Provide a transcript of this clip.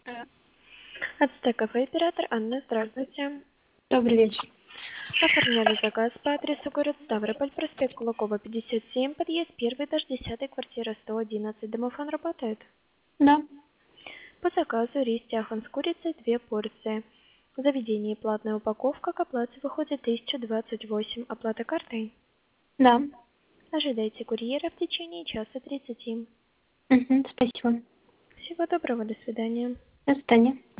Ацтек кафе, оператор Анна, здравствуйте. Добрый вечер. Оформляли заказ по адресу город Ставрополь, проспект Кулакова, 57, подъезд 1, этаж 10, квартира 111. Домофон работает? Да, По заказу рис тяхан с курицей 2 порции. В заведении платная упаковка, к оплате выходит 1028. Оплата картой? да. Ожидайте курьера в течение часа 30. Спасибо. Всего доброго, до свидания. До свидания.